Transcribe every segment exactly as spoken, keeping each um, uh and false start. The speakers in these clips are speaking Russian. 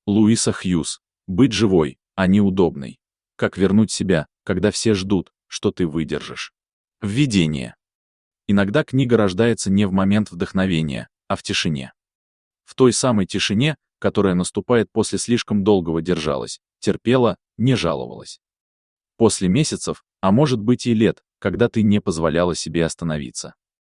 Луиса Хьюз. Быть живой, а не удобной. Как вернуть себя, когда все ждут, что ты выдержишь. Введение. Иногда книга рождается не в момент вдохновения, а в тишине. В той самой тишине, которая наступает после слишком долгого держалась, терпела, не жаловалась. После месяцев, а может быть и лет, когда ты не позволяла себе остановиться.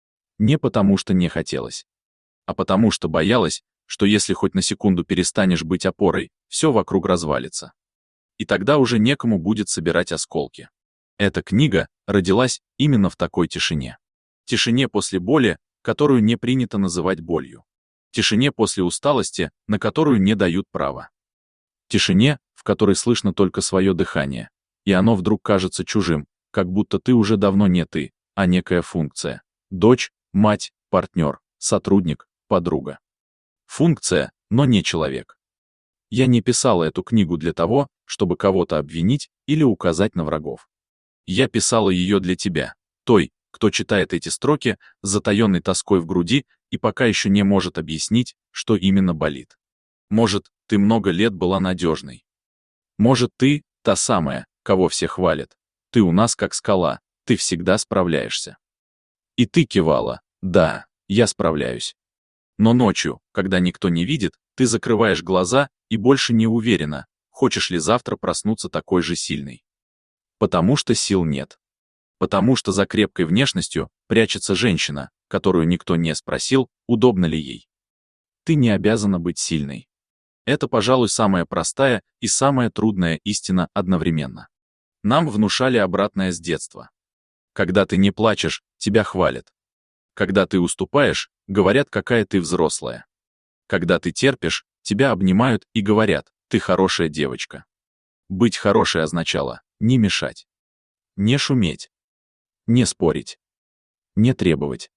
Не потому что не хотелось, а потому что боялась, что если хоть на секунду перестанешь быть опорой, все вокруг развалится. И тогда уже некому будет собирать осколки. Эта книга родилась именно в такой тишине. Тишине после боли, которую не принято называть болью. Тишине после усталости, на которую не дают права. Тишине, в которой слышно только свое дыхание, и оно вдруг кажется чужим, как будто ты уже давно не ты, а некая функция. Дочь, мать, партнер, сотрудник, подруга. Функция, но не человек. Я не писала эту книгу для того, чтобы кого-то обвинить или указать на врагов. Я писала ее для тебя, той, кто читает эти строки с затаенной тоской в груди и пока еще не может объяснить, что именно болит. Может, ты много лет была надежной. Может, ты та самая, кого все хвалят. Ты у нас как скала, ты всегда справляешься. И ты кивала: да, я справляюсь. Но ночью, когда никто не видит, ты закрываешь глаза и больше не уверена, хочешь ли завтра проснуться такой же сильной. Потому что сил нет. Потому что за крепкой внешностью прячется женщина, которую никто не спросил, удобно ли ей. Ты не обязана быть сильной. Это, пожалуй, самая простая и самая трудная истина одновременно. Нам внушали обратное с детства. Когда ты не плачешь, тебя хвалят. Когда ты уступаешь, говорят, какая ты взрослая. Когда ты терпишь, тебя обнимают и говорят: ты хорошая девочка. Быть хорошей означало не мешать, не шуметь, не спорить, не требовать,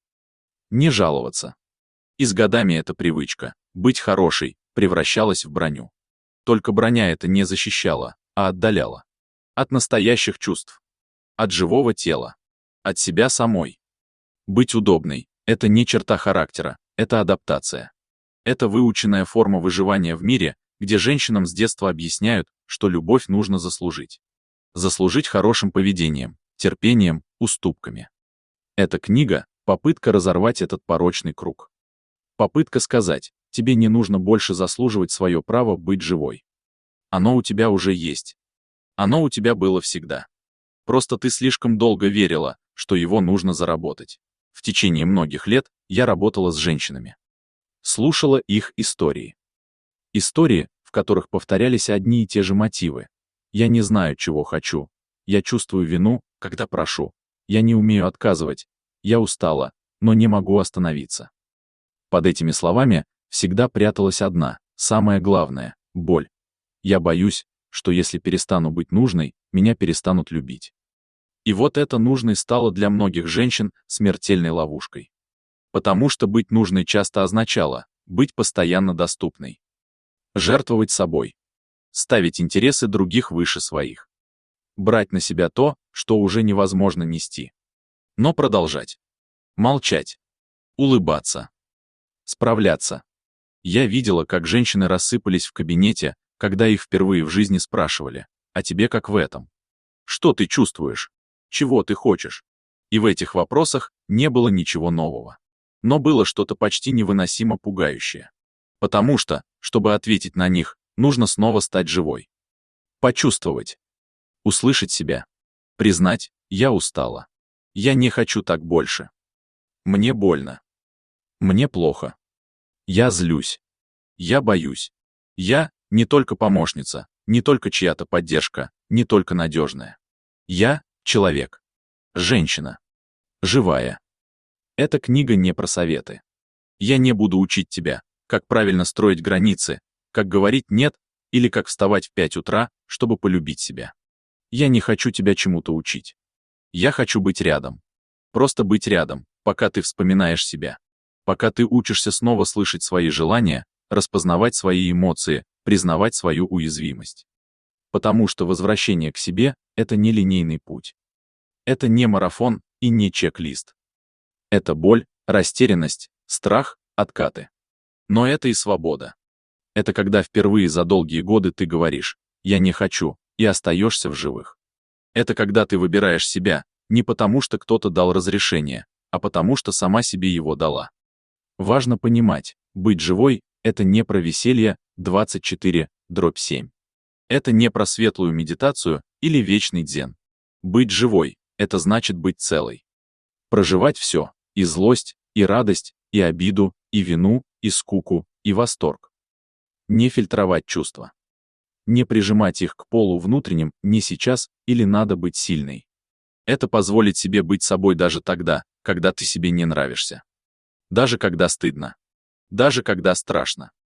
не жаловаться. И с годами эта привычка быть хорошей превращалась в броню. Только броня это не защищала, а отдаляла. От настоящих чувств. От живого тела. От себя самой. Быть удобной — это не черта характера, это адаптация. Это выученная форма выживания в мире, где женщинам с детства объясняют, что любовь нужно заслужить. Заслужить хорошим поведением, терпением, уступками. Эта книга — попытка разорвать этот порочный круг. Попытка сказать: тебе не нужно больше заслуживать свое право быть живой. Оно у тебя уже есть. Оно у тебя было всегда. Просто ты слишком долго верила, что его нужно заработать. В течение многих лет я работала с женщинами. Слушала их истории. Истории, в которых повторялись одни и те же мотивы. Я не знаю, чего хочу. Я чувствую вину, когда прошу. Я не умею отказывать. Я устала, но не могу остановиться. Под этими словами всегда пряталась одна, самая главная — боль. Я боюсь, что если перестану быть нужной, меня перестанут любить. И вот это нужной стало для многих женщин смертельной ловушкой. Потому что быть нужной часто означало быть постоянно доступной. Жертвовать собой. Ставить интересы других выше своих. Брать на себя то, что уже невозможно нести. Но продолжать. Молчать. Улыбаться. Справляться. Я видела, как женщины рассыпались в кабинете, когда их впервые в жизни спрашивали: а тебе как в этом? Что ты чувствуешь? Чего ты хочешь? И в этих вопросах не было ничего нового. Но было что-то почти невыносимо пугающее. Потому что, чтобы ответить на них, нужно снова стать живой. Почувствовать. Услышать себя. Признать: я устала. Я не хочу так больше. Мне больно. Мне плохо. Я злюсь. Я боюсь. Я не только помощница, не только чья-то поддержка, не только надежная. Я — человек. Женщина. Живая. Эта книга не про советы. Я не буду учить тебя, как правильно строить границы, как говорить «нет» или как вставать в пять утра, чтобы полюбить себя. Я не хочу тебя чему-то учить. Я хочу быть рядом. Просто быть рядом, пока ты вспоминаешь себя. Пока ты учишься снова слышать свои желания, распознавать свои эмоции, признавать свою уязвимость. Потому что возвращение к себе — это не линейный путь. Это не марафон и не чек-лист. Это боль, растерянность, страх, откаты. Но это и свобода. Это когда впервые за долгие годы ты говоришь «я не хочу» и остаешься в живых. Это когда ты выбираешь себя, не потому что кто-то дал разрешение, а потому что сама себе его дала. Важно понимать, быть живой — это не про веселье двадцать четыре дробь семь. Это не про светлую медитацию или вечный дзен. Быть живой — это значит быть целой. Проживать все — и злость, и радость, и обиду, и вину, и скуку, и восторг. Не фильтровать чувства. Не прижимать их к полу внутренним «не сейчас» или «надо быть сильной». Это позволит себе быть собой даже тогда, когда ты себе не нравишься. Даже когда стыдно. Даже когда страшно.